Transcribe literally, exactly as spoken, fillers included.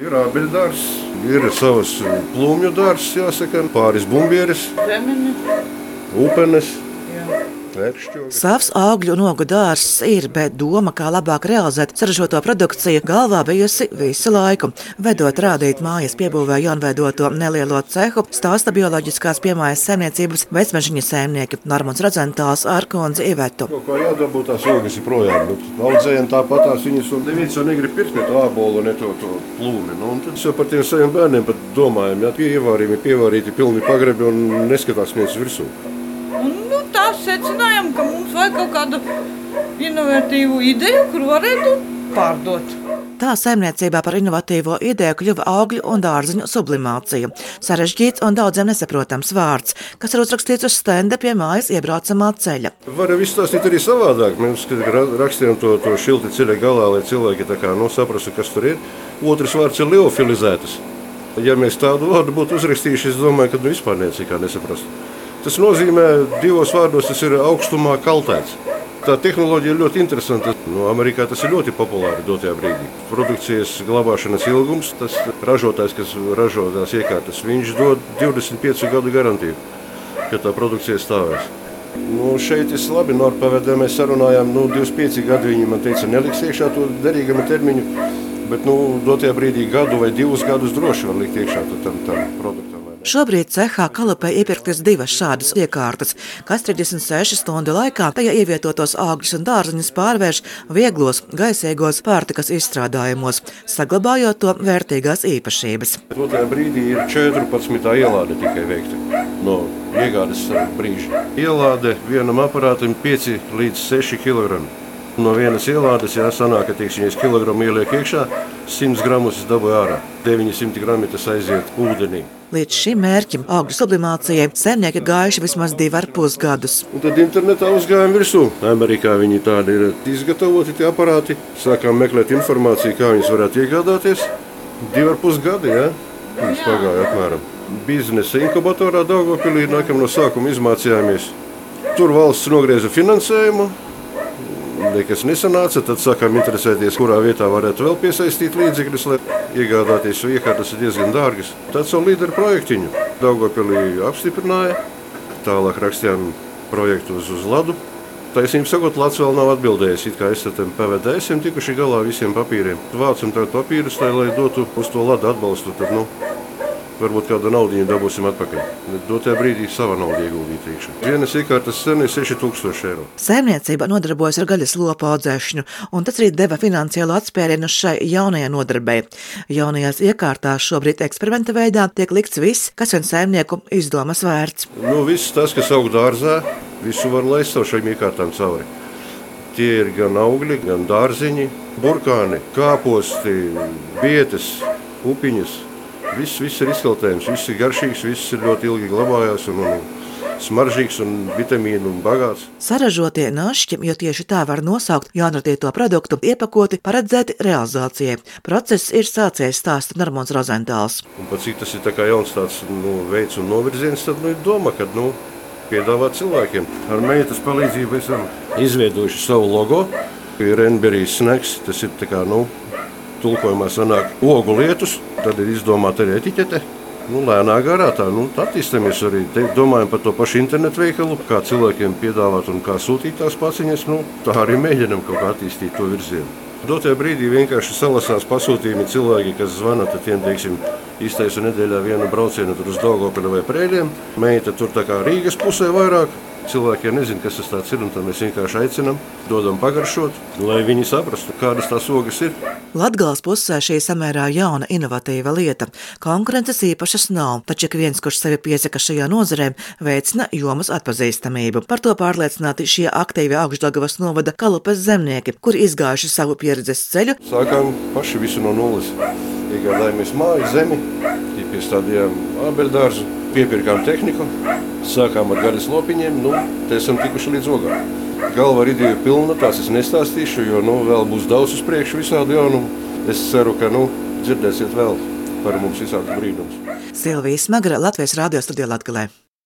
Ir ābeļdārs, ir savas plūmju dārs, jāsaka, pāris bumbieris, upenes. Savs augļu un ogu dārzs ir, bet doma, kā labāk realizēt saražoto produkciju, galvā bijusi visu laiku. Vedot rādīt mājas piebūvē jaunveidoto nelielo cehu, stāsta bioloģiskās piemājas saimniecības vecmežiņa saimnieki Normons Rodzentāls ar kundzi Ivetu. No, kā jādabūt tās ogas ir projām, bet audzējiem tāpat tās viņas un neviens jau negrib pirkt ne to ābolu, ne to, to plūmi. Nu, un tad jau par tiem saviem bērniem pat domājam, ja pievārījumi, pievārīti pilni pagrebi un neskatās viens virsū. Nu, tā secinājām, ka mums vajag kaut kādu inovatīvu ideju, kuru varētu pārdot. Tā saimniecībā par inovatīvo ideju kļuva augļu un dārziņu sublimācija. Sarežģīts un daudziem nesaprotams vārds, kas ir uzrakstīts uz stenda pie mājas iebraucamā ceļa. Var izstāstīt arī savādāk. Mēs rakstījām to, to šilti ceļa galā, lai cilvēki tā kā, nu, saprastu, kas tur ir. Otrs vārds ir liofilizētas. Ja mēs tādu vārdu būtu uzrakstījuši, es domāju, ka nu vispār necikā nesaprastu. Tas nozīmē, divos vārdos tas ir augstumā kaltēts. Tā tehnoloģija ir ļoti interesanta. No Amerikā tas ir ļoti populāri dotajā brīdī. Produkcijas glabāšanas ilgums, tas ražotājs, kas ražo tās iekārtas, viņš dod divdesmit piecu gadu garantiju, ka tā produkcija stāvēs. Nu, šeit es labi norpavedē, mēs sarunājām, nu, divdesmit pieci gadi viņi man teica, neliks iekšā to derīgama termiņu, bet nu, dotajā brīdī gadu vai divus gadus droši var likt iekšā tam, tam produktam. Šobrīd cehā Kalupē iepirktas divas šādas iekārtas, kas trīsdesmit sešu stundu laikā tajā ievietotos augļus un dārziņus pārvērš vieglos, gaisīgos pārtikas izstrādājumos, saglabājot to vērtīgās īpašības. Tajā brīdī ir četrpadsmitā ielāde tikai veikta no iegādes brīža. Ielāde vienam aparātam pieci līdz seši kilogrami. No vienas ielādes, ja sanāk, ka tiekšies kilogramu ieliek iekšā, simts gramus es dabūju ārā, deviņi simti grami tas aiziet ūdenī. Līdz šim mērķim augļu sublimācijai saimnieki gājuši vismaz divi ar pus gadus. Un tad internetā uzgājām virsū. Amerikā viņi tādi ir izgatavoti tie aparāti. Sākām meklēt informāciju, kā viņus varētu iegādāties. Divi ar pus gadi, ja? Viņas pagāja apmēram. Biznesa inkubatorā Daugavpilī nākam no sākuma izmācījāmies. Tur valsts nogrieza finansējumu. Nekas nesanāca, tad sākām interesēties, kurā vietā varētu vēl piesaistīt līdzekļus, lai iegādāties, jo iekārtas ir diezgan dārgas. Tad savu līderu projektiņu Daugavpilī apstiprināja, tālāk rakstījām projektu uz, uz ladu. Taisnība sakot, Lats vēl nav atbildējis, it kā es tam P V D esam tikuši galā visiem papīriem. Vācam tagad papīrus, lai, lai dotu uz to ladu atbalstu, tad, nu, varbūt kādu naudiņu dabūsim atpakaļ. Dotajā brīdī sava nauda ieguldīta iekšā. Vienas iekārtas cena ir seši tūkstoši eiro. Saimniecība nodarbojas ar gaļas lopu audzēšanu, un tas arī deva finansiālu atspērienu šai jaunajai nodarbei. Jaunajās iekārtās šobrīd eksperimenta veidā tiek likts viss, kas vien saimnieku izdomas vērts. Nu, viss tas, kas aug dārzā, visu var laist savu šīm iekārtām cauri. Tie ir gan augļi, gan dārziņi, burkāni, kāposti, bietes, upiņas. Viss, viss ir izkaltējums, viss ir garšīgs, viss ir ļoti ilgi glabājās un, un smaržīgs un vitamīnu un bagāts. Saražotie našķi, jo tieši tā var nosaukt jaunradīto produktu, iepakoti paredzēti realizācijai. Process ir sācies, stāsta Normons Rodzentāls. Un pat cik tas ir tā kā jauns tāds, nu, veids un novirziens, tad nu, ir doma, kad nu, piedāvāt cilvēkiem. Ar meitas palīdzību esam izveidojuši savu logo. Ir Renberijas snacks, tas ir tā kā, nu, tulkojumā sanāk ogu lietus, tad ir izdomāta arī etiķete. Nu, lēnā garā tā, nu, attīstamies arī, te, domājam par to pašu internetu veikalu, kā cilvēkiem piedāvāt un kā sūtīt tās paciņas, nu, tā arī mēģinam kaut kā attīstīt to virzienu. Dotajā brīdī vienkārši salasās pasūtījumi cilvēki, kas zvana, tad tiem, teiksim, iztaisu nedēļā vienu braucienu tur uz Daugavpili vai Preiļiem. Meita tur tā kā Rīgas pusē vairāk. Cilvēki nezina, kas tas tāds ir, un tad mēs vienkārši aicinām, dodam pagaršot, lai viņi saprastu, kādas tās ogas ir. Latgales pusē šī samērā jauna, inovatīva lieta. Konkurences īpašas nav, taču ik viens, kurš sevi piesaka šajā nozarē, veicina jomas atpazīstamību. Par to pārliecināti šie aktīvi Augšdaugavas novada Kalupes zemnieki, kuri izgājuši savu pieredzes ceļu. Sākām paši visu no nulles. Iegādājāmies māju, zemi, piestādījām ābeļdārzu, piepirkām tehniku, sākām ar gaļas lopiņiem, nu, te esam tikuši līdz ogām. Galva ar ideju pilna, tās es nestāstīšu, jo, nu, vēl būs daudz uz priekšu visādi jaunumu. Es ceru, ka, nu, dzirdēsiet vēl par mums visādus brīnumus. Silvija Smagra, Latvijas radio studijā Latgalē.